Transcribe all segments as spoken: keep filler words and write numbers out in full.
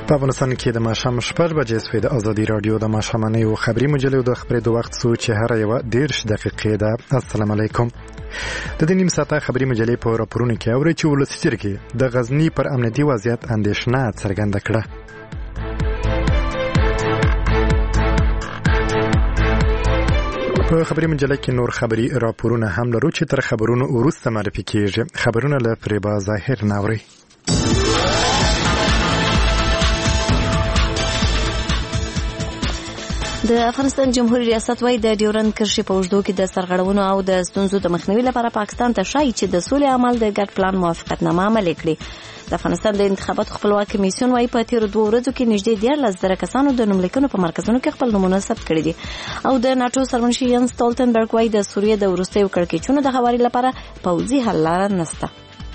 په افغانستان کې د ماښام شپږ بجې سوې د ازادي راډیو د ماښامنۍ او خبري مجلې د خبرې د وخت څو چې هر یو دېرش دقیقې ده. السلام علیکم. د دې نیم ساعته خبري مجلې په راپورونو کې اوري چې ولسی جرګې د غزنی پر امنیتي وضعیت اندېښنه څرګنده کړه. په خبري مجله کې نور خبري راپورونه هم لرو چې تر خبرونو وروسته معرفي کیږي. خبرونه له فریبا ظاهر ناوري. د افغانستان جمهوریت ریاست وايي د ډیورند کرښې په اوږدو کې د سرغړونو او د ستونزو د مخنیوي لپاره پاکستان ته ښایي چې د سولې عمل د ګډ پلان موافقتنامه عملي کړي. د افغانستان د انتخاباتو خپلواک کمیسیون وايي په تیرو دوه ورځو کې نږدې دیارلس زره کسانو د نوملیکنو په مرکزونو کې خپل نومونه ثبت کړي دي. او د ناټو سرمنشي ینس ستولتنبرګ وايي د سوریې د وروستیو کړکېچونو د هواري لپاره پوځي حل لاره نشته.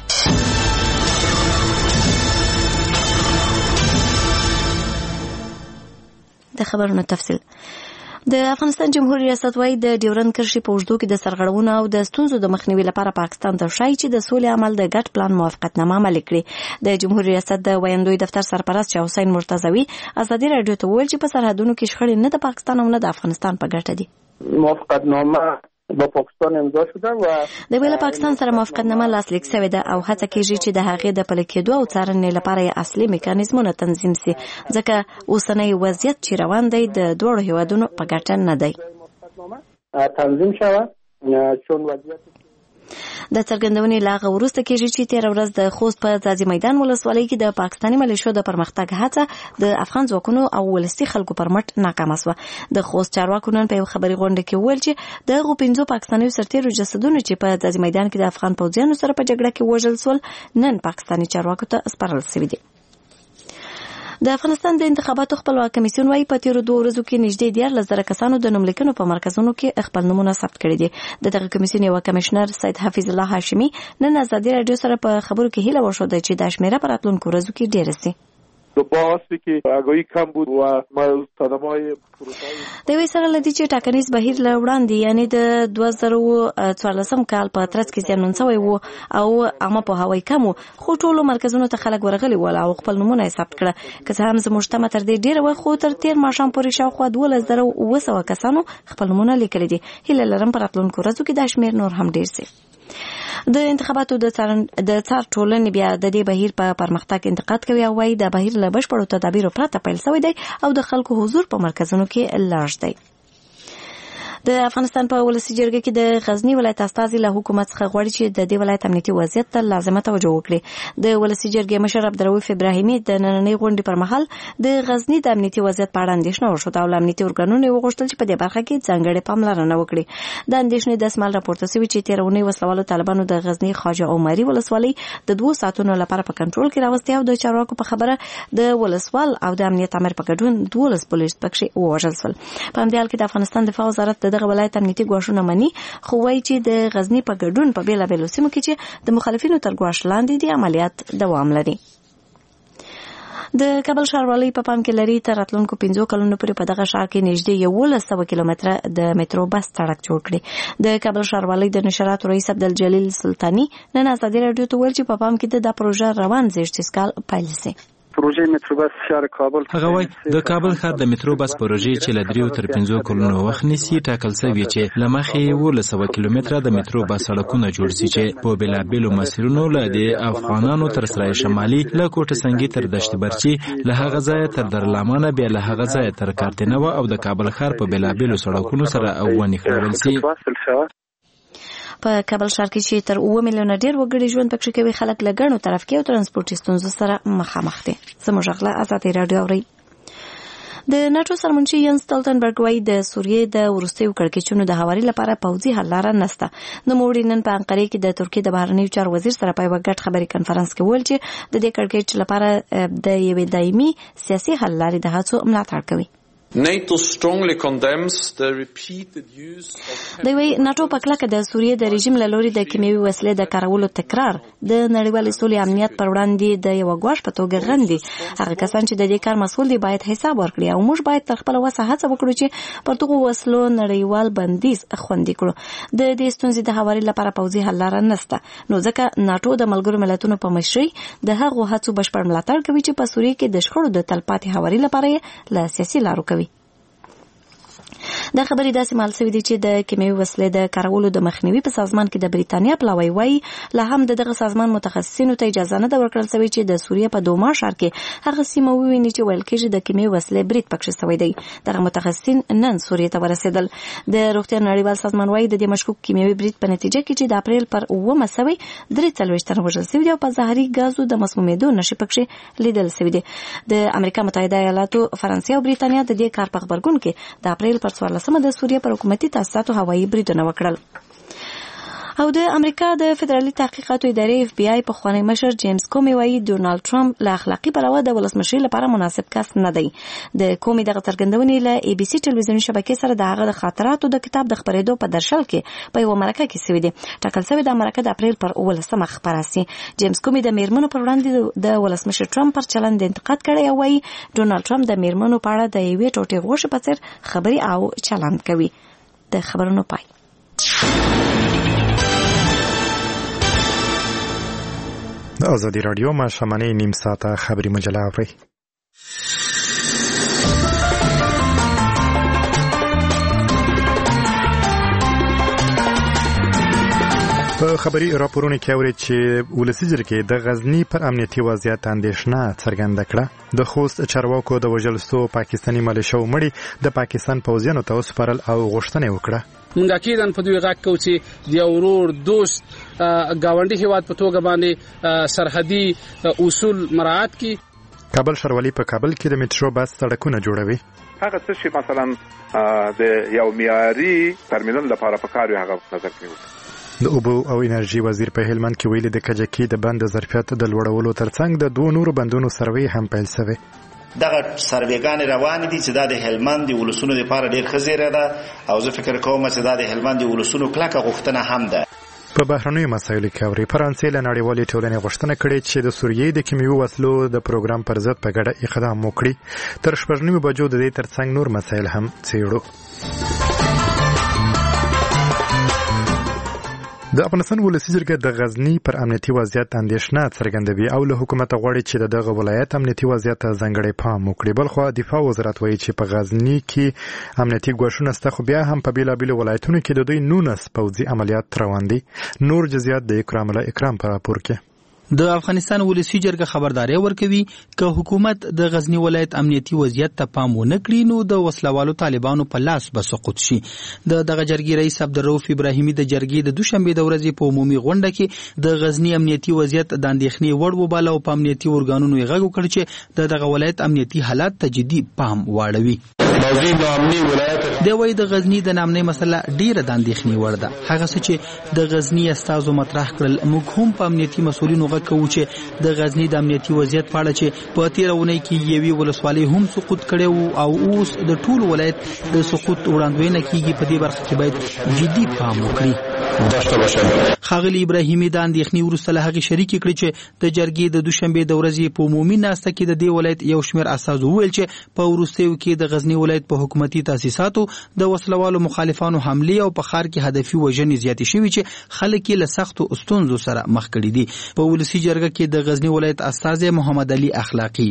د خبرونو تفصیل. د افغانستان جمهوریت ریاست وايي د ډیورند کرښې په اوږدو کې د سرغړونو او د ستونزو د مخنیوي لپاره پاکستان ته ښایي چې د سولې عمل د ګډ پلان موافقتنامه عملي کړي. د جمهوریت ریاست د ویاندوی دفتر سرپرست شاه حسین مرتضوی ازادي راډیو ته وویل چې په سرحدونو کې شخړې نه د پاکستان او نه د افغانستان په ګټه دي. موافقتنامه با پاکستان امضا شده و د ویل پاکستان سره موافقتنامه لاسلیک شوې ده او هڅه کیږي چې د هغې د پلي کېدو او څارنې لپاره یې اصلي میکانیزمونه تنظیم شي ځکه اوسنی وضعیت چې روان دی د دوړو هیوادونو په ګټه نه دی. تنظیم شوه چون وضعیت د څرګندونې لاغه وروسته کېږي چې تیر ورځ د خوست په ځاځي میدان ولسوالۍ کې د پاکستاني ملیشو د پرمختګ هڅه د افغان ځواکونو او ولسي خلکو پر مټ ناکامه شوه. د خوست چارواکو نن په یو خبري غونډه کې وویل چې د هغو پنځو پاکستانیو سرتیرو جسدونه چې په ځاځي میدان کې د افغان پوځیانو سره په جګړه کې وژل شول نن پاکستاني چارواکو ته سپارل شوي دي. د افغانستان د انتخاباتو خپلواک کمیسیون وايي په تیرو دوه ورځو کې نږدې دیارلس زره کسانو د نوملیکنو په مرکزونو کې خپل نومونه ثبت کړي دي. د دغه کمیسیون یو کمشنر سید حفیظ الله هاشمي نن ازادي راډیو سره په خبرو کې هیله وښوده چې د شمیره په راتلونکو ورځو کې ډېره سي. دو باعثی که آگاهی کم بود و مصادمای د وی سره لدی چې ټاکنیز بهیر له وړاندې یعنی د دوه زره څوارلسم کال په ترڅ کې زیانمن شوی و او عامه په هوای کم خو ټولو مرکزونو ته خلک ورغلي ول او خپل نمونه ثبت کړه. که څه هم زموږ تمه تر دې ډیره و خو تر تیر ماښام پورې شاوخوا دولس زره اوه سوه کسانو خپل نمونه لیکلي دي. هیله لرم په راتلونکو ورځو کې دا شمېر نور هم ډیر شي. د انتخاباتو د څار د څار ټولنې بیا د دې بهیر په پرمختګ انتقاد کوي او وايي د بهیر له بشپړو تدابیرو پرته پیل شوی دی او د خلکو حضور په مرکزونو کې لاږ دی. د افغانستان په ولسی جرګه کې د غزنی ولایت استازي له حکومت څخه غواړي چې د دې ولایت امنیتي وضعیت ته لازمه توجه وکړي. د ولسی جرګې مشر عبدالرؤف ابراهیمي د نننۍ غونډې پر مهال د غزنی د امنیتي وضعیت په اړه اندېښنه وښوده او امنیتي ارګانونو وغوښتل چې په دې برخه کې ځانګړې پاملرنه وکړي. د اندېښنې د اسمال راپورته شوی چې تیر اونۍ وسلوالو طالبانو د غزنی خواجه عمري ولسوالۍ د دوه ساعتونو لپاره په کنټرول کې راوستي او د چارواکو په خبره د ولسوال او د امنیت امر په ګډون دولس پولیس پکې ووژل شول. په همدې حال کې د افغانستان دفاع وزارت دغه ولایت امنیتي ګواښونه مني خو وايي چې د غزنی په ګډون په بیلابیلو سیمو کې چې د مخالفینو تر ګواښ لاندې دي عملیات دوام لري. د کابل ښاروالۍ په پام کې لري تر راتلونکو پنځو کلونو پورې په دغه ښار کې نږدې یولس سوه کیلومتره د میټرو بس سړک جوړ کړي. د کابل ښاروالۍ د نشراتو رئیس عبدالجلیل سلطانی نن ازادي راډیو ته وویل چې په پام کې د دا پروژه روان زیږدیز کال پیل شي. پروژه میټرو بس ښار کابل هغه وای د کابل ښار د میټرو بس پروژې چې له دریو تر پنځو کلونو وخت نیسي ټاکل شوی چې لمخې ولس سوه کیلومتره د میټرو بس سړکونه جوړ شي چې په بلابلو مسیرونو له د افغانانو تر سرای شمالي له کوټه سنگي تر دشت برچي له هغه ځای تر درلامانه بیا له هغه ځای تر کارتنوه او د کابل ښار په بلابلو سړکونو سره ونښلول شي. په کابل ښار کې چې تر اوه میلیونه ډیر وګړي ژوند پکې کوي خلک له ګڼو ترافیکي او ترانسپورتي ستونزو سره مخامخ دي. زموږ غلا ازادي راډیو اوري. د ناټو سرمنشي ینس ستولتنبرګ وايي د سوریې د وروستیو کړکېچونو د هواري لپاره پوځي حل لاره نشته. نوموړي نن په انقرې کې د ترکیې د بهرنیو چارو وزیر سره په یوه ګډ خبري کنفرانس کې وویل چې د دې کړکېچ لپاره د یوې دایمي سیاسي حل لارې د هڅو ملاتړ کوي. NATO strongly condemns the repeated use of دوی ناتو په کلکه د سوریې د رژیم له لوري د کیمیاوي وسلې د کارولو تکرار د نړیوال سولې امنیت پر وړاندې د یو غواړ په توګه غندي. هغه کسان چې د دې کار مسؤل دي باید حساب ورکړي او موږ باید تر خپل وسه هڅه وکړو چې پر دغه وسلو نړیوال بندیز خوندي کړو. د دې ستونزې د هواري لپاره پوځي حل لاره نشته، نو ځکه ناتو د ملګرو ملتونو په مشرۍ د هغو هڅو بشپړ ملاتړ کوي چې په سوریې کې د شخړو د تلپاتې هواري لپاره له سیاسي لارو کوي. دا خبرې داسې مال سوي دي چې د کیمیاوي وسلې د کارولو د مخنیوي په سازمان کې د بریتانیا پلاوی وایي لا هم دغه سازمان متخصصینو ته اجازه نه ده ورکړل شوې چې د سوریې په دوما ښار کې هغه سیمه وویني چې ویل کېږي د کیمیاوي وسلې برید پکښې شوی دی. دغه متخصصین نن سوریې ته ورسېدل. د روغتیا نړیوال سازمان وایي د دې مشکوک کیمیاوي برید په نتیجه کې چې د اپریل پر اوومه سوی درې څلوېښت تنه وژل شوي دي او په زهري ګازو د مسمومېدو نښې پکښې لیدل شوي دي. د امریکا متحده ایالاتو، فرانسې او بریتانیا د دې کار په غبرګون کې د اپریل پر څوارلسمه د سوریې پر حکومتي تاسیساتو هوایي بریدونه وکړل. او د امریکا د فدرالي تحقیقاتو ادارې اف بی آی په خوانی مشر جیمز کومي وایي ډونالد ټرمپ له اخلاقی پلوه د ولسمشر لپاره مناسب کس نه دی. د کومي دغه څرګندونې له ای بي سي ټلویزیوني شبکې سره د هغه د خاطراتو د کتاب د خبرېدو په درشل کې په یو مرکه کې سوي دي. ټاکل شوی د مرکه د اپریل پر اوولسمه خبره سي. جیمز کومي د میرمنو پر وړاندې د ولسمشر ټرمپ پر چلند انتقاد کړی او وایي ډونالد ټرمپ د میرمنو په اړه د یوې ټوټې غوښې په څیر خبري او چلند کوي. د خبرونو پای. د ازادي رادیو ماشومانه نیم ساعته خبري مجله اوري. په خبري راپورونه کې اوري چې ولسی جرګې د غزنی پر امنیتي وضعیت اندېښنه څرګنده کړه. د خوست چارواکو د وژل شوو پاکستاني ملیشو مړي د پاکستان پوځیانو ته وسپارل او غوښتنه وکړه. مونږ کېدان په دوی غاک کو چې د اورور دوست گاونډي هیواد په توګه باندې سرحدي اصول مراعات کی. کابل ښاروالي په کابل کې د میټرو بس سړکونه جوړوي. هغه څه چې مثلا د یو معیاري ترمینل لپاره پکار وي هغه نظر کې. د اوبو او انرژي وزیر په هلمند کې ویلي د کجکي د بند ظرفیت د لوړولو ترڅنګ د دوه نورو بندونو سروې هم پیل شوی. دغه سروېګان روان دي چې د هلمند د ولسونو لپاره ډېر ښه زیری ده او زه فکر کوم چې د هلمند د ولسونو کلکه غوښتنه هم ده. په بهرنیو مسایلو کې اوري فرانسې له نړیوالې ټولنې غوښتنه کړې چې د سوریې د کیمیاوي وسلو د پروګرام پر ضد په ګډه اقدام وکړي. تر شپږ نیمو بجو د دې ترڅنګ نور مسایل هم څېړو. د افغانستان ولسی جرګه د غزنی پر امنیتي وضعیت اندېښنه څرګندوي او له حکومت غواړي چې دغه ولایت امنیتي وضعیت ځانګړی پام وکړي. بلخو دفاع وزارت وایي چې په غزنی کې امنیتي ګواښونه شته خو بیا هم په بیلابیلو ولایتونو کې د دوی نونس پوځي عملیات روان دي. نور جزئیات د اکرام الله اکرام په راپور کې. د افغانستان ولسی جرګه خبرداري ورکوي که حکومت د غزنی ولایت امنیتي وضعیت ته پام ونه کړي نو د وسلوالو طالبانو په لاس به سقوط شي. د دغه جرګې رئیس عبدالرؤف ابراهیمي د جرګې د دوشنبه د ورځې په عمومي غونډه کې د غزنی امنیتي وضعیت د اندېښنې وړ وباله او په امنیتي ارګانونو یې غږ وکړ چې د دغه ولایت امنیتي حالات ته جدي پام واړوي. دی وایي د غزنی د نامنۍ مسله ډیره د اندېښنې وړ ده. هغه څه چې د غزنی استازو مطرح کړل موږ هم په امنیتي مسؤلینو غږ کوو چې د غزنی د امنیتي وضعیت په اړه چې په تېره اونۍ کې یوې ولسوالۍ هم سقوط کړی او اوس د ټول ولایت د سقوط وړاندوینه کیږي. په دې برخه کې باید جدي پام وکړي. ښاغلي ابراهیمي د اندېښنې وروسته له هغې شریکې کړې چې د جرګې د دوشنبې د ورځې په عمومي ناسته کې د دې ولایت یو شمېر استازو وویل چې په وروستیو کې د غزني ولایت په حکومتي تاسیساتو د وسلوالو مخالفانو حملې او په ښار کې هدفي وژنې زیاتې شوي چې خلک یې له سختو ستونزو سره مخ کړي دي. په ولسي جرګه کې د غزني ولایت استازی محمد علي اخلاقي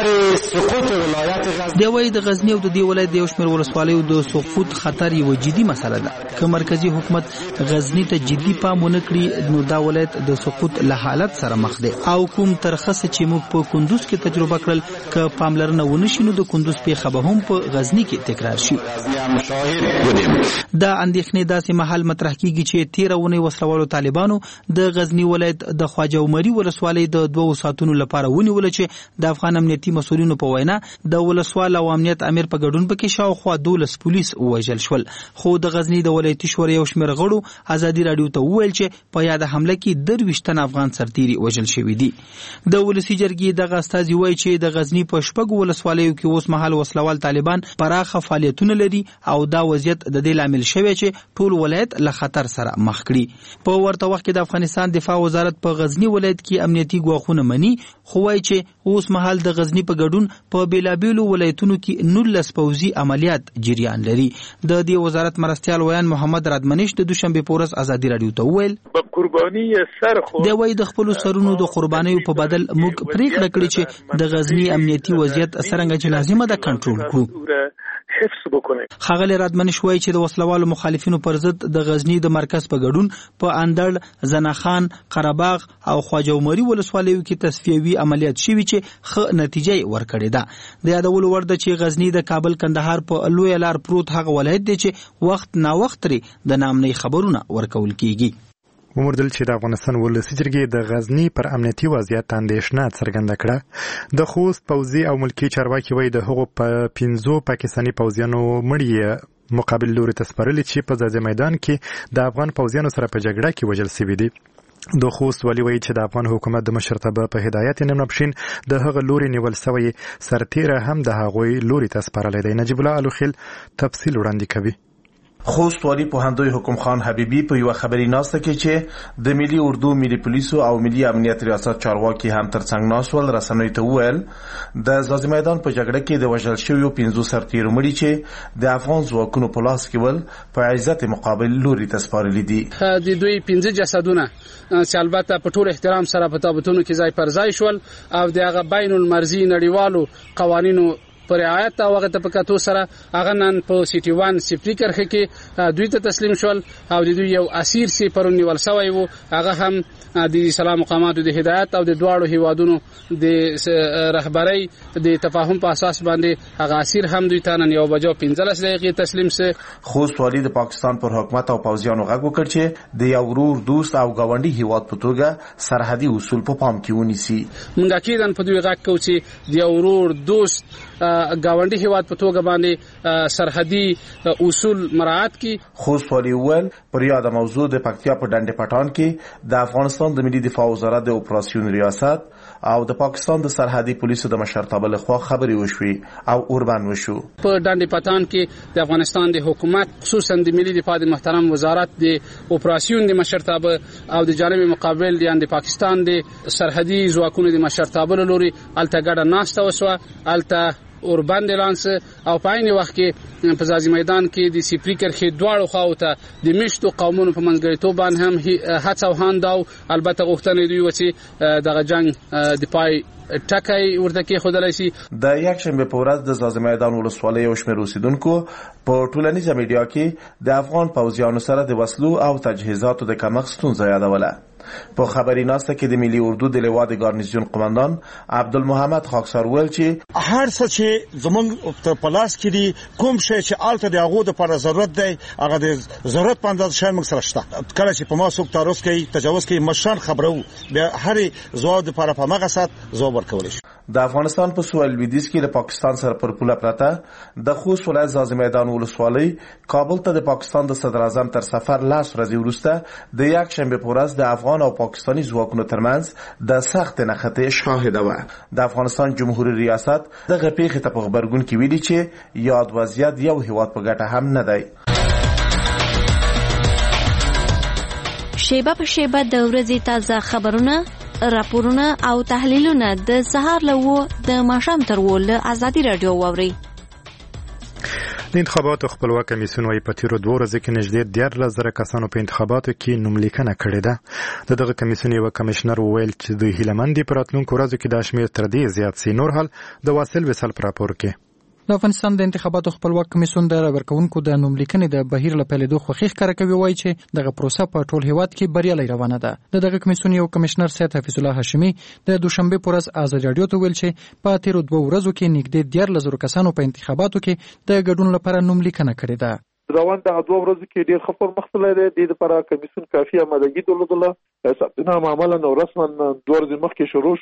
دی وایي د غزني او د دې ولایت د یو شمېر ولسوالیو د سقوط خطر یوه جدي مسله ده. که مرکزي حکومت غزني ته جدي پام ونه کړي نو دا ولایت د سقوط له حالت سره مخ دی. او کوم ترخص چې موږ په کندوز کې تجربه کړل که پاملرنه ونه شي نو د کندوز پیښه به هم په غزني کې تکرار شي. دا اندېښنې داسې مهال مطرح کیږي چې تېره اونۍ وسلوالو طالبانو د غزني ولایت د خواجه عمري ولسوالۍ د دوو ساعتونو لپاره ونیوله چې د افغان امنیتي مسؤلینو په وینا د ولسوال او امنیت امیر په ګډون پکې شاوخوا دولس پولیس ووژل شول. خو د غزني د ولایتي شورا یو شمېر غړو ازادي رادیو ته وویل چې په یاد حمله کې درویشت تن افغان سرتیري وژل شوي دي. د ولسی جرګې دغه استازي وایي چې د غزنی په شپږ ولسوالیو کې اوس مهال وسلوال طالبان پراخه فعالیتونه لري او دا وضعیت د دې لامل شوی چې ټول ولایت له خطر سره مخ کړي. په ورته وخت کې د افغانستان دفاع وزارت په غزنی ولایت کې امنیتي ګواښونه مني، خو وایي چې اوس مهال د غزنی په ګډون په بیلابیلو ولایتونو کې نولس پوځي عملیات جریان لري. د دې وزارت مرستیال ویان محمد رادمنش د دوشنبه په ورځ ازادي رادیو ته وویل قرباني سر خو د وای د خپل سرونو د قربانیو په بدل موږ پریکړه کړې چې د غزنی امنیتي وضعیت څنګه چې لازمه ده کنټرول کړو. حفظ وکړي. خغل رادمنش وایي چې د وسلوالو مخالفینو پر ضد د غزنی د مرکز په ګډون په اندړ، زناخان، قرهباغ او خواجه عمري ولسوالیو کې تصفیوي عملیات شوي چې ښه نتیجه ورکړې ده. د یادولو وړ ده چې غزنی د کابل کندهار په لوی لار پروت هغه ولایت دی چې وخت نا وخت لري د نامنۍ خبرونه ورکول کیږي. ومردل چې د افغانستان ولسی جرګې د غزنی پر امنیتي وضعیت اندېښنه څرګنده کړه. د خوست پوځي او ملکی چارواکي وایي د هغو په پنځو پاکستاني پوځیانو مړي مقابل لوري ته سپارلي چې په ځاځي میدان کې د افغان پوځیانو سره په جګړه کې وژل شوي دي. د خوست والي وایي چې د افغان حکومت د مشرتابه په هدایت نیم نبشین د هغه لوري نیول سوی سرتیره هم د هغوی لوري ته سپارلی دی. نجیب الله الوخیل تفصیل وړاندې کوي. خوست والی پوهندوی حکم خان حبیبی په یو خبري ناسته کې چې د ملي اردو، ملي پولیسو او ملي امنیت ریاست چارواکي هم ترڅنګ ناسول رسنوي ته وویل د ځاځي میدان په جګړه کې د وژل شویو پنځو سرتیرو مړي چې د افغان ځواکونو په لاس کې ول په عزت مقابل لوري ته سپارلي دي. د دوی پنځه جسدونه چې البته په ټول احترام سره په تابوتونو کې ځای پر ځای شول او د هغه بین المرزي نړیوالو قوانینو پر رعایت او هغه ته په کتو سره هغه نن په سیټي وان سیفټي کرخه کې دوی ته تسلیم شول او د دوی یو اسیر سی پرون نیول شوی وو. هغه هم د اسلام مقاماتو د هدایت او د دواړو هیوادونو د رهبرۍ د تفاهم په اساس باندې هغه اسیر هم دوی ته نن یو بجو پنځلس دقیقې تسلیم سه. خوست والی د پاکستان پر حکومت او پوځیانو غږ وکړ چې د یو ورور، دوست او گاونډي هیواد په توګه سرحدي اصول په پام کې ونیسي. موږ کېدن په دوی غږ کوو چې د یو ورور، دوست گاونډي هیواد په توګه باندې سرحدي اصول مراعات کی. خوست والی ول پر یاد موضوع د پکتیا په ډنډ پټان کې د افغانستان د ملي دفاع وزارت د اپراسیون ریاست او د پاکستان د سرحدي پولیسو د مشرتابه لخوا خبري وشوي او اوربان وشو. په ډنډ پټان کې د افغانستان د حکومت خصوصا د ملي دفاع د محترم وزارت د اپراسیون د مشرتابه او د جانب مقابل د پاکستان د سرحدي ځواکونو د مشرتابه لوري الته ګډه ناسته وسوه. الته اوربان دلانس او پاین وخت کې په ځاځي میدان کې د سیپری کرخې دواړو خواوته د مشتو قومونو په منځګړیتوب باندې هم هڅه او هانداو البته غوښتنې دوی وسی دغه جنگ د پای ټکای ورته کې خدای شي. د یک شنبه په ورځ د ځاځي میدان ولسوالۍ او شمېر اوسیدونکو په ټولنیزه میډیا کې د افغان پوځیانو سره د وسلو او تجهیزاتو د کمښت ستونزه یادوله. په خبري ناسته کې د ملي اردو د لوا د ګارنیزیون قومندان عبدالمحمد خاکسار ویل چې هر څه چې زمونږ په پلاس کې دي کوم شی چې الته د هغه لپاره ضرورت دی هغه د ضرورت په اندازه شی موږ سره شته. کله چې په ما څوک تعرض کوي تجاوز کوي مشان خبرو به هر ځواب لپاره په مغه سات ځواب ورکول شي. د افغانستان په سویل لویدیځ کې د پاکستان سره پر پوله پرته د خوست ولایت ځاځي میدان ولسوالۍ کابل ته د پاکستان د صدر اعظم تر سفر لاس ورځې وروسته د یک شنبه په ورځ د افغان او پاکستاني ځواکونو ترمنځ د سخت نښتې شاهده وه. د افغانستان جمهوریت ریاست دغه پیښې ته په غبرګون کې ویلي چې یاد وضعیت یو هیواد په ګټه هم نه دی. شیبه په شیبه د ورځې تازه خبرونه، راپورونه او تحلیلونه د سهار لوو د ماښام تر ول ازادي رادیو واوري. د انتخاباتو خپلواک کمیسیون وايي په تیرو دوه ورځو کې نږدې دیارلس زره کسانو په انتخاباتو کې نوملیکنه کړې ده. د دغه کمیسیون یو کمشنر وویل چې دوی هیله مند دي په راتلونکو ورځو کې دا شمېر تر دې زیات سي. نور حال د واصل وصل په راپور کې د افغانستان د انتخاباتو خپلواک کمیسیون د راورکونکو د نوملیکنې د بهیر له پیلېدو خوښي ښکاره کوي، وایي چې دغه پروسه په ټول هیواد کې بریالۍ روانه ده. د دغه کمیسیون یو کمشنر سید حفیظ الله هاشمي د دوشنبه په ورځ ازادي رادیو ته ویل چې په تیرو دوه ورځو کې نږدې دیارلس زره کسانو په انتخاباتو کې د ګډون لپاره نوملیکنه کړې ده. روان دغه دوه ورځو کې ډېر ښه پرمخ تللی دی. د لپاره کمیسیون کافي آمادګي درلودله. ثبتنامه عملاً او رسماً دوه ورځې مخکې شروع شو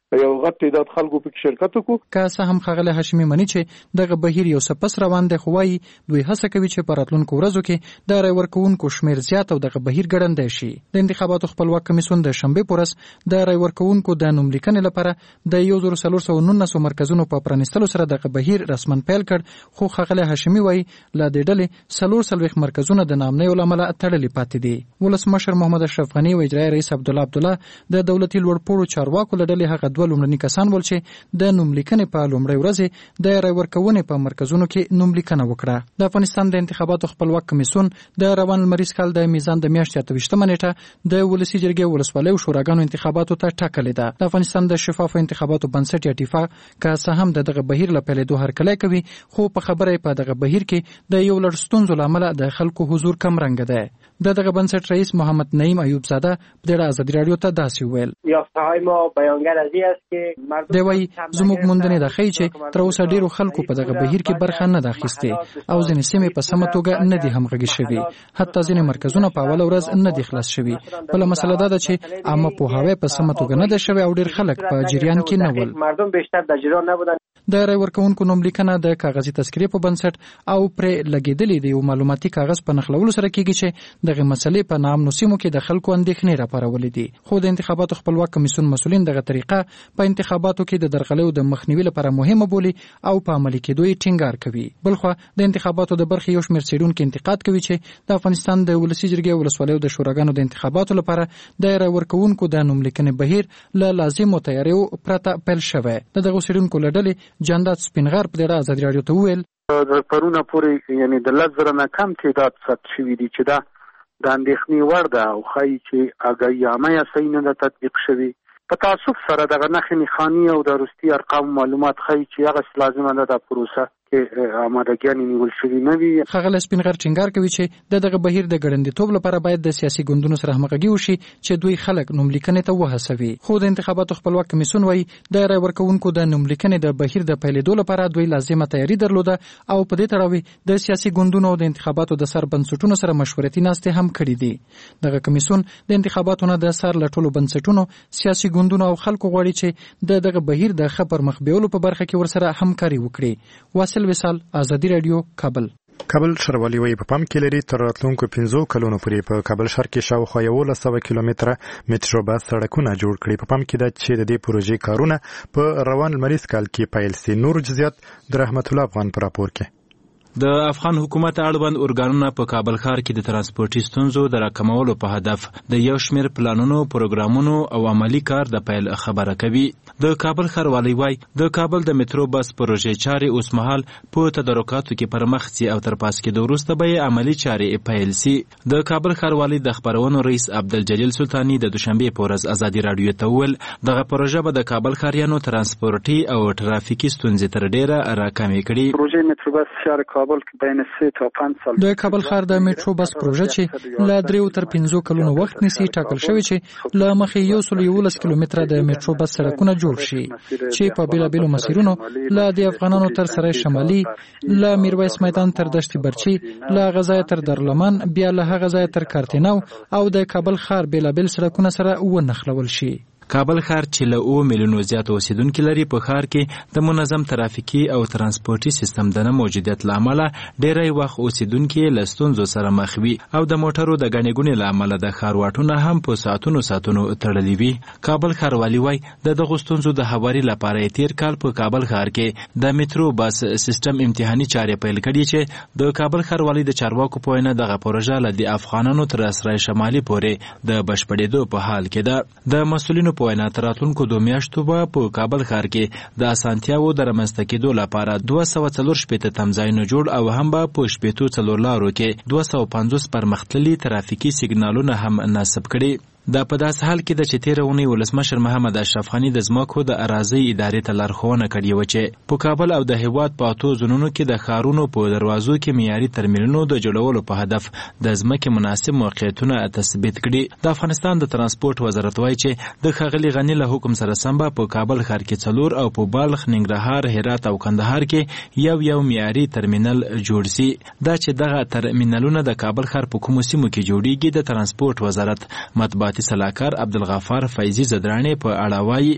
یو غټ تعداد خلکو په شرکت وکړو. که څه هم ښاغلی هاشمي مني چې دغه بهیر یو څه پس روان دی، خو وایي دوی هڅه کوي چې په راتلونکو ورځو کې د رای ورکوونکو شمېر زیات او دغه بهیر ګړندی شي. د انتخاباتو خپلواک کمیسیون د شنبې په ورځ د رای ورکوونکو د نوملیکنې لپاره د یو زر څلور سوه نولسو مرکزونو په پرانیستلو سره دغه بهیر رسما پیل کړ، خو ښاغلی هاشمي وایي له دې ډلې څلور څلوېښت مرکزونه د ناامنیو له امله تړلي پاتې دي. ولسمشر محمد اشرف غني او اجرایي رئیس عبدالله عبدالله د دولتي لوړپوړو چارواکو له ډلې هغه دوه لومړني کسان ول چې د نوملیکنې په لومړۍ ورځ د رای ورکونې په مرکزونو کې نوملیکنه وکړه. د افغانستان د انتخاباتو خپلواک کمیسیون د روان لمریز کال د میزان د میاشتې اته ویشتمه نیټه د ولسي جرګې ولسوالیو او شوراګانو انتخاباتو ته ټاکلې ده. د افغانستان د شفافو انتخاباتو بنسټ یا ټیفا که څه هم د دغه بهیر له پیلېدو هرکلی کوي، خو په خبره په دغه بهیر کې د یو لړ ستونزو له امله د خلکو حضور کم رنګه دی. د دغه بنسټ رئیس محمد نعیم ایوب زاده په دې ازادي رادیو ته داسې وویل: یافته‌های ما بیانگر از این است که مردم دی وایي زموږ موندنې دا ښیي چې تر اوسه ډېرو خلکو په دغه بهیر کې برخه نه ده اخیستې او ځینې سیمې په سمه توګه نه دي همغږي شوي، حتی ځینې مرکزونه په اوله ورځ نه دي خلاص شوي. بله مسله دا ده چې عامه پوهاوی په سمه توګه نه ده شوی او ډېر خلک په جریان کې نه ول. مردم بیشتر در جریان نبودن. د رای ورکوونکو نوملیکنه د کاغذي تذکرې په بنسټ او پرې لګېدلې د یو معلوماتي کاغذ په نښلولو سره کېږي چې دغه مسلې په ناامنو سیمو کې د خلکو اندېښنې راپارولې دي. خو د انتخاباتو خپلواک کمیسیون مسؤلین دغه طریقه په انتخاباتو کې د درغلیو د مخنیوي لپاره مهمه بولي او په عملي کېدو یې ټینګار کوي. بلخوا د انتخاباتو د برخې یو شمېر څېړونکي انتقاد کوي چې د افغانستان د ولسي جرګې ولسوالیو د شوراګانو د انتخاباتو لپاره د رای ورکوونکو د نوملیکنې بهیر له لازمو تیاریو پرته پیل شوی. د دغو څېړونکو له ډلې جانداد سپینغر په دې ازادي رادیو ته وویل: د پرونه پورې یعنی د لس زره نه کم تعداد ثبت شوي دي چې دا د اندېښنې وړ ده او ښایي چې اګاهیامه یا صحیح نه ده تطبیق شوي. په تعصب سره دغه نښې نښانې او د وروستي ارقامو معلومات ښایي چې هغسې لازمه ده دا پروسه کې آمادګیانې نیول شوي نه وي. ښاغلی سپینغر ټینګار کوي چې د دغه بهیر د ګړندیتوب لپاره باید د سیاسي ګوندونو سره همغږي وشي چې دوی خلک نوملیکنې ته وهڅوي. خو د انتخاباتو خپلواک کمیسیون وایي د رای ورکوونکو د نوملیکنې د بهیر د پیلېدو لپاره دوی لازمه تیاري درلوده او په دې تړاو د سیاسي ګوندونو او د انتخاباتو د سر بنسټونو سره مشورتي ناستې هم کړي دي. دغه کمیسیون د انتخاباتو نه د سر له ټولو بنسټونو، سیاسي ګوندونو او خلکو غواړي چې د دغه بهیر د ښه پرمخ بیولو په برخه کې ورسره همکاري وکړي. واصل وصال، ازادي رادیو، کابل. کابل ښاروالي وایي په پام کې لري تر راتلونکو پنځو کلونو پورې په کابل ښار کې شاوخوا یولس سوه کیلومتره میټرو بس سړکونه جوړ کړي. په پام کې ده چې د دې پروژې کارونه په روان لمریز کال کې پیل سي. نور جزئیات د رحمت الله افغان په راپور کې. د افغان حکومت اړوند ارګانونه په کابل ښار کې د ترانسپورتي ستونزو د راکمولو په هدف د یو شمېر پلانونو، پروګرامونو او عملی کار د پیل خبره کوي. د کابل ښاروالۍ وایي د کابل د میټرو بس پروژې چارې اوس مهال په تدارکاتو کې پرمخ ځي او تر پاس کېدو وروسته به یې عملي چارې پیل سي. د کابل ښاروالۍ د خپرونو رئیس عبدالجلیل سلطاني د دوشنبې په ورځ ازادي رادیو ته وویل دغه پروژه به د کابل ښاریانو ترانسپورتي او ټرافیکي ستونزې تر ډېره راکمې کړي. پروژې میټرو بس شهر کابل کې بین سه تا پنځه سال د کابل ښار د میټرو بس پروژه چې له دریو تر پنځو کلونو وخت نیسي ټاکل شوی چې له مخې یو سل یولس کیلومتره د میټرو بس سړکونه جوړ شي چې په بیلابیلو مسیرونو له د افغانانو تر سرای شمالي، له میرویس میدان تر دشت برچي، له غزای تر درلمان، بیا له هغه ځای تر کارتینو او د کابل ښار بیلابیل سړکونه سره ونښلول شي. کابل ښار چې له اوه میلیونو زیات اوسیدونکي لري په ښار کې د منظم ترافیکي او ترانسپورتي سیستم د نه موجودیت له امله ډېری وخت اوسیدونکي له ستونزو سره مخ وي او د موټرو د ګڼې ګوڼې له امله د ښار واټونه هم په ساعتونو ساعتونو تړلي وي. کابل ښاروالي وایي د دغو ستونزو د هواري لپاره یې تېر کال په کابل ښار کې د میټرو بس سیستم امتحاني چارې پیل کړي چې د کابل ښاروالۍ د چارواکو په وینا دغه پروژه له د افغانانو تر سرای شمالي پورې د بشپړېدو په حال کې ده. د مسؤلینو په وینا تر راتلونکو دوه میاشتو به په کابل ښار کې د اسانتیاوو د رامنځته کېدو لپاره دوه سوه څلور شپېته تمځایونه جوړ او هم به په شپېتو څلور لارو کې دوه سوه پنځوس پرمختللي ترافیکي سیګنالونه هم نصب کړي. دا په داسې حال کې ده چې تېره اونۍ ولسمشر محمد اشرف غني د ځمکو د اراضۍ ادارې ته لارښوونه کړې وه چې په کابل او د هېواد په اتو زونونو کې د ښارونو په دروازو کې معیاري ترمینلونو د جوړولو په هدف د ځمکې مناسب موقعیتونه تثبیت کړي. د افغانستان د ترانسپورت وزارت وایي چې د ښاغلي غني له حکم سره سم به په کابل ښار کې څلور او په بالغ، ننګرهار، هرات او کندهار کې یو یو معیاري ترمینل جوړ سي. دا چې دغه ترمینلونه د کابل ښار په کومو سیمو کې جوړیږي د ترانسپورت وزارت مطبوعاتي سلاکار عبدالغفار فیضي زدرانې په اړه وایي.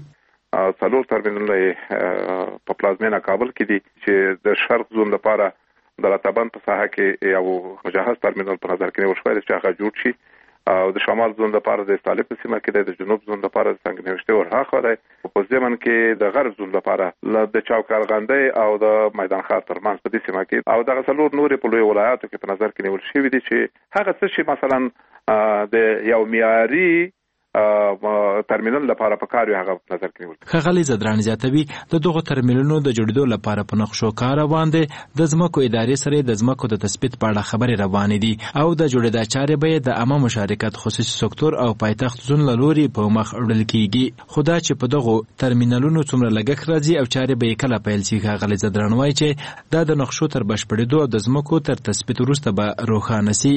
څلور ترمینلونه په پلازمینه کابل کې دي چې د شرق زون لپاره د لاتابند په ساحه کې یو مجهز ترمینل په نظر کې نیول شوی چې هغه جوړ شي او د شمال زون لپاره د استالف په سیمه کې د جنوب زون لپاره د څنګه نوشته ورهاخه دی په ځمن کې د غرب زون لپاره د چوکارغندۍ او د میدان ښار ترمنځ په دې سیمه کې او د څلور نورې په لوی ولایاتو کې په نظر کې نیول شوی دي چې هغه څه چې مثلا د یو معیاري ترمینل لپاره په کار یو هغه نظر کې نیول. خغلی زدران زیاتوي د دغه ترمینلونو د جوړېدو لپاره په نقشو کار روان دي. د ځمکو ادارې سره د ځمکو د تثبیت په اړه خبرې روانې دي او د جوړېدا چارې به د عامه مشارکت خصوصي سکتور او پایتخت زون لوري په مخ وړل کیږي. خدا چې په دغه ترمینلونو څومره لګښت راځي او چارې به کله پیل شي. خغلی زدران وایي چې دا د نقشو تر بشپړېدو او د ځمکو تر تثبیت وروسته به روښانه شي.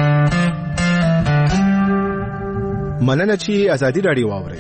مننه چې ازادي راډیو واوري.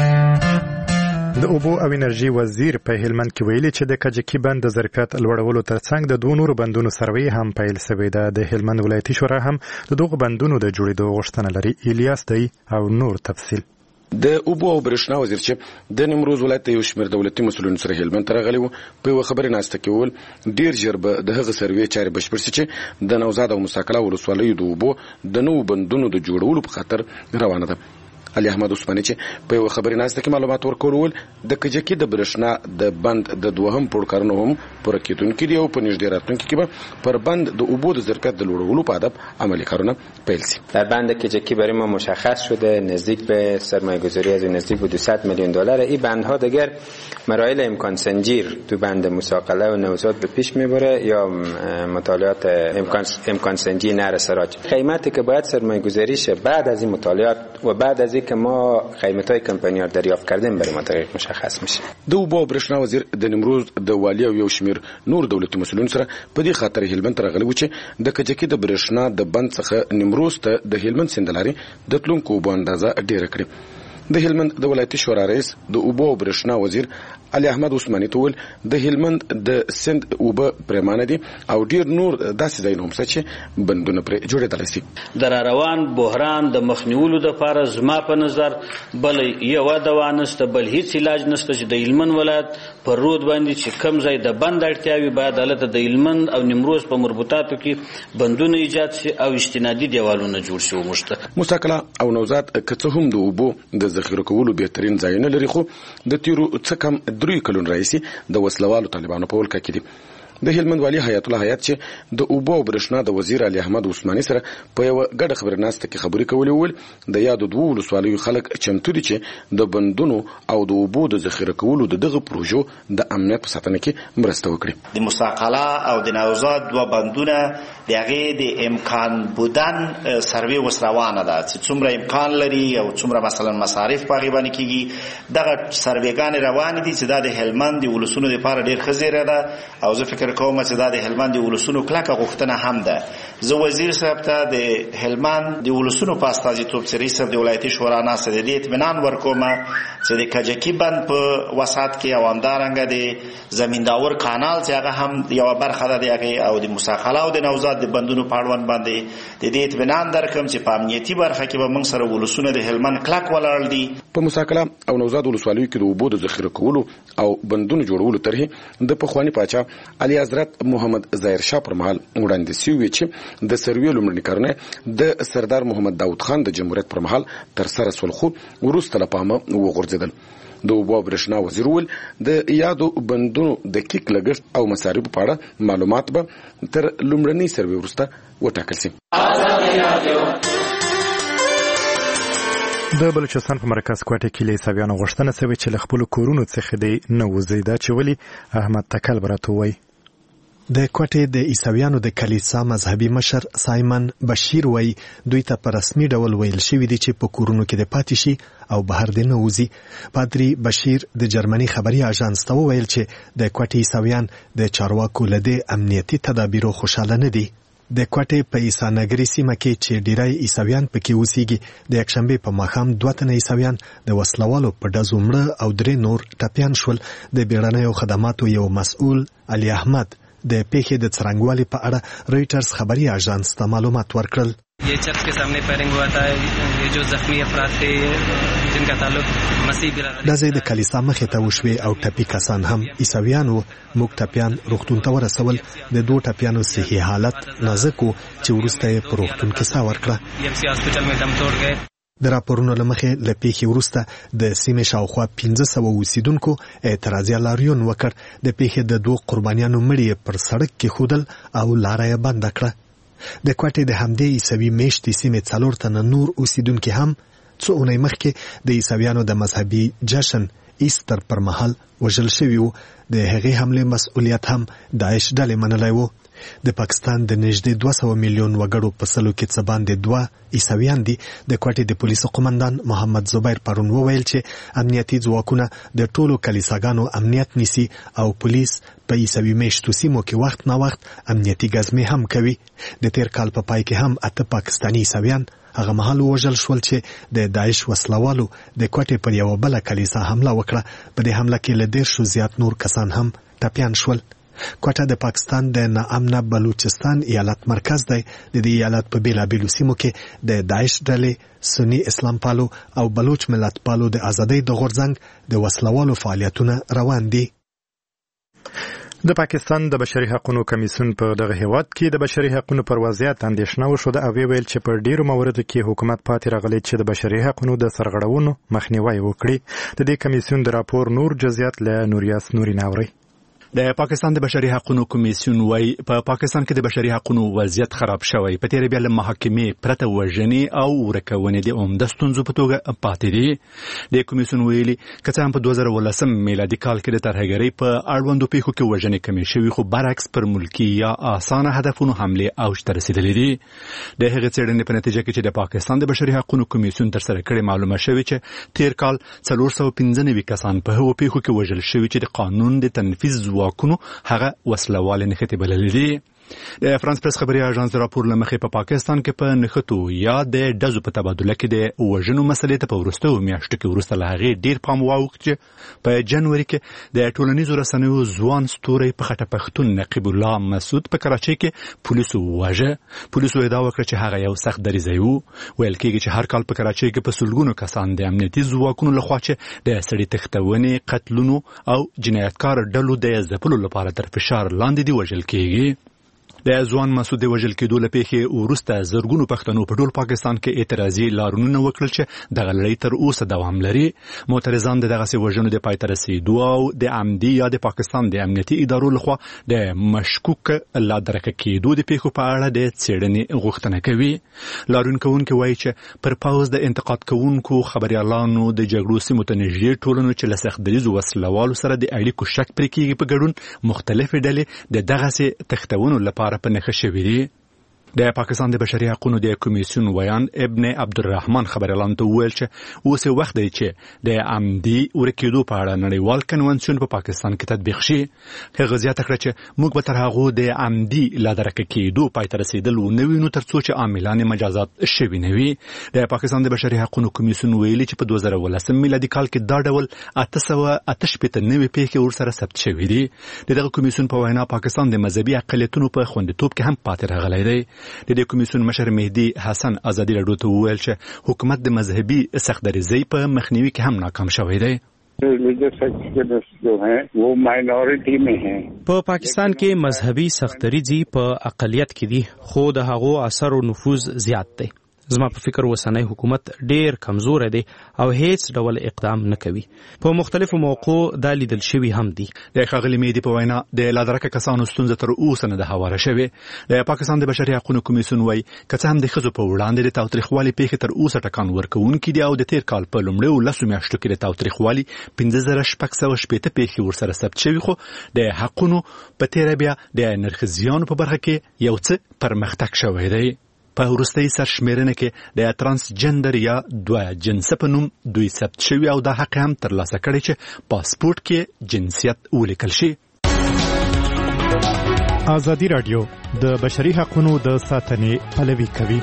د اوبو او انرژي وزیر په هلمند کې ویلي چې د کجکي بند د ظرفیت لوړولو ترڅنګ د دوه نورو بندونو سروې هم پیل شوې ده. د هلمند ولایتي شورا هم د دغو بندونو د جوړېدو غوښتنه لري. الیاس دی او نور تفصیل. د اوبو او برېښنا وزیر چې د نیمروز ولایت یو شمېر دولتي مسؤلینو سره هلمند ته راغلي وو په یوه خبرې ناسته کې وویل ډېر ژر به د هغه سروې چارې بشپړ شي چې د نوزاد او مساکله ولسوالیو د اوبو د نوو بندونو د جوړولو په خاطر روانه ده. علي احمد عثماني چې په یو خبري ناسته کې معلومات ورکول د کجکي د برښنا د بند د دوهم پړ کارونه هم پوره کېدونکي دي او په نږدې راتلونکي کې به پر بند د اوبو د ظرفیت د لوړولو په هدف عملی کارونه پیل شي. در بند کجکی برای ما مشخص شده نزدیک به سرمایه‌گذاری از نزدیک به دویست میلیون دلار. این بندها دیگر مراحل امکان سنجیر تو بند مساقله و نوزاد به پیش میبره یا مطالعات امکان امکان سنجی نرسه راج. قیمتی که باید سرمایه‌گذاری شه بعد از این مطالعات و بعد از که ما قیمتای کمپانی‌ها دریافت کردیم برای ما دقیق مشخص میشه. د اوبو او برښنا وزیر د نیمروز د والی او یو شمیر نور دولتي مسؤلین سره په دې خاطر هلمند راغلي و چې د کجکي د برښنا د بند څخه نیمروز ته د هلمند سندلاري د تلونکو اوبو اندازه ډیره کړي. د هلمند د ولایتي شورا رئیس د اوبو او برښنا وزیر علي احمد عثماني ته ویل د هلمند د سند اوبه پرمانه دي او ډیر نور داسې ځایونه هم شته چې بندونه پرې جوړېدلی شي. د روان بحران د مخنیولو دپاره زما په نظر بل یوه دوا نشته بل هیڅ علاج نشته چې د هلمند ولایت پر رود باندې چې کم ځای د بند اړتیاوي باید هلته د هلمند او نیمروز په مربوطاتو کې بندونه ایجاد شي او اجتنادي دیوالونه جوړ شي. وموږ ته مساکله او نوزاد که څه هم د اوبو د ذخیره کولو بهترین ځایونه لري خو د تیرو څه کم درې کلونو راهیسې د وسلوالو طالبانو په ولکه کې دي. د هلمند والی حیات الله حیات چې د اوبو او برښنا د وزیر علي احمد عثماني سره په یوه ګډه خبرناسته کې خبرې کولې وویل د یادو دوو ولسوالیو خلک چمتو دي چې د بندونو او د اوبو د ذخیره کولو د دغه پروژو د امنیت په ساتنه کې مرسته وکړي. د مساقله او د نوزاد دوه بندونه د هغې د امکان بودن سروې اوس روانه ده چې څومره امکان لري او څومره مثلا مصارف په هغې باندې کېږي. دغه سروېګانې روانې دي چې دا د هلمند د ولسونو دپاره ډېر ښه زیری ده او زه فکر کوم چې دا د هلمند د ولسونو کلکه غوښتنه هم ده. زه وزیر صاحب ته د هلمند د ولسونو په استازیتوب چې رئیس صاحب د ولایتي شورا ناسته د دې اطمینان ورکوم چې د کجکي بند په وسط کې او همدارنګه د زمینداور کانال چې هغه هم یوه برخه ده د هغې او د مساقله او د نوزاد د بندونو په اړوند باندې د دې اطمینان درکړم چې په امنیتي برخه کې به موږ سره ولسونه د هلمند کلک ولاړ دي. په مساقله او نوزاد ولسوالیو کې د اوبو د ذخیره کولو او بندونو جوړولو طرحې د پخواني پاچا علي حضرت محمد ظاهر شاه پر مهال وړاندې شوي چې د سروې لومړني کارونه د سردار محمد داود خان د جمهوریت پر مهال ترسره شول خو وروسته له پامه وغورځېدل. د اوبو او برښنا وزیر وویل د یادو بندونو دقیق لګښت او مصارفو په اړه معلومات به تر لومړني سروې وروسته وټاکل شي. د بلوچستان په مرکز کوټه کې له عیسویانو غوښتنه شوې چې له خپلو کورونو څخه دې نه وځي. دا چې ولې احمد تکل به راته ووایي. د کوټې د عیسویانو د کلیسا مذهبي مشر سایمن بشیر وایي دوی ته په رسمي ډول ویل شوي دي چې په کورونو کې د پاتې شي او بهر دې نه وځي. پادري بشیر د جرمني خبري اژانس ته وویل چې د کوټې عیسویان د چارواکو له دې امنیتي تدابیرو خوشاله نه دي. د کوټې په عیسانګري سیمه کې چې ډیری عیسویان پکې اوسېږي د یکشنبې په ماښام دوه تنه عیسویان د وسلوالو په ډزو مړه او درې نور ټپیان شول. د بیړنیو خدماتو یو مسؤل علي احمد د پیښې د څرنګوالي په اړه رویټرز خبري اژانس ته معلومات ورکړل. ये चर्च के सामने फायरिंग हुआ था। ये जो जख्मी अफराद थे जिनका ताल्लुक मसीह बिरादरी د زید کلیسا مخې ته وشوي او ټپي کسان هم عیسویانو. موږ ټپیان روغتون ته ورسول. د دوه ټپیانو صحي حالت نازک و چې وروسته یې په روغتون کې ساه ورکړه. یم سی هاسپټل में दम तोड़ गए. د راپورونو له مخې له پیښې وروسته د سیمې شاوخوا پنځه سوه اوسیدونکو اعتراضي لاریون وکړ. د پیښې د دوه قربانیانو مړي پر سړک کېښودل او لاره یې بنده کړه. د کوټې د همدې عیسوي میشتې سیمې څلور تنه نور اوسیدونکي هم څو اونۍ مخکې د عیسویانو د مذهبي جشن ایستر پر مهال وژل شوي وو. د هغې حملې مسؤلیت هم داعش ډلې منلی وو. د پاکستان د نږدې دوه سوه میلیون وګړو په سلو کې څه باندې دوه عیسویان دي. د کوټې د پولیسو قمندان محمد زبیر پرون وویل چې امنیتي ځواکونه د ټولو کلیساګانو امنیت نیسي او پولیس په عیسوي میشتو سیمو کې وخت نه وخت امنیتي ګزمې هم کوي. د تیر کال په پای کې هم اته پاکستاني عیسویان هغه مهال وژل شول چې د داعش وسلوالو د کوټې پر یوه بله کلیسا حمله وکړه. په دې حمله کې له دېرشو زیات نور کسان هم ټپیان شول. کوټه د پاکستان د ناامنه بلوچستان ایالت مرکز دی. د دې ایالت په بیلابیلو سیمو کې د داعش ډلې سنی اسلام پالو او بلوچ ملت پالو د ازادۍ د غورځنګ د وسلوالو فعالیتونه روان دي. د پاکستان د بشري حقوقو کمیسیون په دغه هیواد کې د بشري حقوقو پر وضعیت اندېښنه وښوده او ویل چې په ډیرو مواردو کې حکومت پاتې راغلی چې د بشري حقوقو د سرغړونو مخنیوي وکړي. د دې کمیسیون د راپور نور جزئیات له نوریاس نوري ناوري. د پاکستان د بشري حقوقو کمیسیون وايي په پاکستان کې د بشري حقوقو وضعیت خراب شوی. په تیر بیا له محاکمې پرته وژنې او ورکونې د عمده ستونزو په توګه پاتې دي. د کمیسیون ویلي که څه هم په دوه زره ولسم میلادي کال کې د ترهګرۍ په اړوندو پیښو کې وژنې کمې شوي، خو برعکس پر ملکي یا اسانه هدفونو حملې اوج ته رسېدلې دي. د هغې څېړنې په نتیجه کې چې د پاکستان د بشري حقوقو کمیسیون ترسره کړې معلومه شوې چې تیر کال څلور سوه پنځه نوي کسان په هغو پیښو کې وژل شوي چې د قانون د تنفیذ واکونو هغه وسلوالې نښتې بللې دي. د فرانس پریس خبري اژانس د راپور له مخې په پاکستان کې په نښتو یا د ډزو په تبادله کې د وژنو مسلې ته په وروستیو میاشتو کې وروسته له هغې ډېر پام واوښت چې په جنوري کې د ټولنیزو رسنیو ځوان ستوری په خټه پښتون نقیب الله مسعود په کراچۍ کې پولیسو وواژه. پولیسو ادعا وکړه چې هغه یو سخت دریځی و. ویل کېږي چې هر کال په کراچۍ کې په سلګونو کسان د امنیتي ځواکونو لخوا چې د سړي تښتونې، قتلونو او جنایتکار ډلو د ځپلو لپاره تر فشار لاندې دي وژل کېږي. د ځوان مسعود د وژل کېدو له پیښې وروسته زرګونو پښتنو په ټول پاکستان کې اعتراضي لاریونونه وکړل چې دغه لړۍ تر اوسه دوام لري. معترضان د دغسې وژنو د پای ته رسېدو او د عمدي یا د پاکستان د امنیتي ادارو لخوا د مشکوک لا درکه کېدو د پیښو په اړه د څېړنې غوښتنه کوي. لاریون کوونکي وایي چې پر پوځ د انتقاد کوونکو خبریالانو د جګړو سیمو ته نږدې ټولنو چې له سخت دریځو وسلوالو سره د اړیکو شک پرې کېږي په ګډون مختلفې ډلې د دغسې تښتونو لپاره په نښه شوي دي. د پاکستان د بشري حقوقو د کمیسیون ویان ابن عبدالرحمن خبریالانو ته وویل چې اوس وخت دی چې د عمدي ورکېدو په اړه نړیوال کنونسیون په پاکستان کې تطبیق شي. هغه زیاته کړه چې موږ به تر هغو د عمدي لا درکه کېدو پای ته رسېدل ونه وینو تر څو چې عاملان مجازات شوي نه وي. د پاکستان د بشري حقوقو کمیسیون ویلي چې په دوه زره ولسم میلادي کال کې دا ډول اته سوه اته شپېته نوې پیښې ورسره ثبت شوي دي. د دغه کمیسیون په وینا پاکستان د مذهبي اقلیتونو په خوندیتوب کې هم پاتې راغلی دی. د دې کمیسیون مشر مهدي حسن ازادي راډیو ته وویل چې حکومت د مذهبي سخت دریځۍ په مخنیوي کې هم ناکام شوی دی. په پاکستان کې مذهبي سخت دریځي په اقلیت کې دي، خو د هغو اثر او نفوذ زیات دی. زما په فکر وسنۍ حکومت ډیر کمزور دی او هیڅ ډول اقدام نه کوي. په مختلفو موقعو دا لیدل شوي هم دي. د ښاغلي مهدي په وینا د لادرکه کسانو ستونزه تر اوسه نه ده هواره شوې. د پاکستان د بشري حقوقو کمیسیون وایي که څه هم د ښځو په وړاندې د تاوتریخوالي پیښې تر اوسه ټکان ورکوونکي دي او د تیر کال په لومړیو لسو میاشتو کې د تاوتریخوالي پنځه زره شپږ سوه شپېته پیښې ورسره ثبت شوي، خو د حقونو په تیره بیا د نرښځیانو په برخه کې یو څه پرمختګ شوی دی. په وروستۍ سرشمېرنه کې د ترانسجندر یا دوه جنسه په نوم دوی ثبت شوي او دا حق هم ترلاسه کړی چې پاسپورت کې جنسیت ولیکل شي. ازادي راډیو د بشري حقوقو د ساتنې پلوي کوي.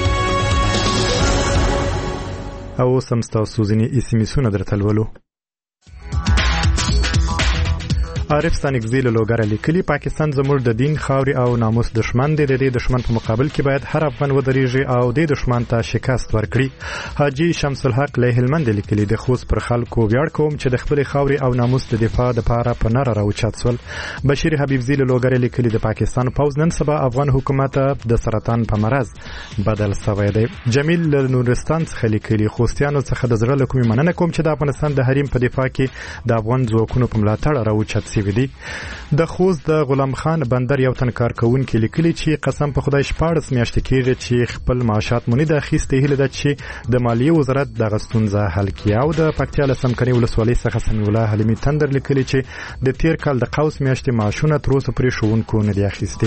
او سم ستاسو ځینې اس ام اسونه درته لولو. عارف ستانکزی له لوګره لیکلي پاکستان زموږ د دین خاوري او ناموس دشمن دی. د دې دشمن په مقابل کې باید هر افغان ودرېږي او د دشمن ته شکست ورکړي. حاجی شمس الحق له هلمند لیکلي د خوست پر خلکو ویاړ کوم چې د خپل خاوري او ناموس د دفاع لپاره په نره راوچت سول. بشیر حبیبزی له لوګره لیکلي د پاکستان پوز نن سبا افغان حکومت د سرطان په مرض بدل شوی دی. جمیل له نورستان څخه لیکلي خوستیانو څخه د زړه له کومې مننه کوم چې د افغانستان د حریم په دفاع کې د افغان ځواکونو په ملاتړ راوچت شوي دي. د خوست د غلام خان بندر یو تن کارکونکي لیکلي چې قسم په خدای شپاړس میاشتې کېږي چې خپل معاشات مونږ د اخیستې هیله ده چې د مالیې وزارت دغه ستونزه حل کړي. او د پکتیا له سمکني ولسوالۍ څخه سمیع الله حلیمي تندر لیکلي چې د تیر کال د قوس میاشتې معاشونه تر اوسه پورې ښوونکو نه دي اخیستي.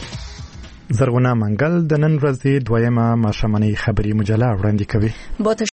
زرغونه منګل د نن ورځې دویمه ماښامنۍ خبري مجله وړاندې کوي.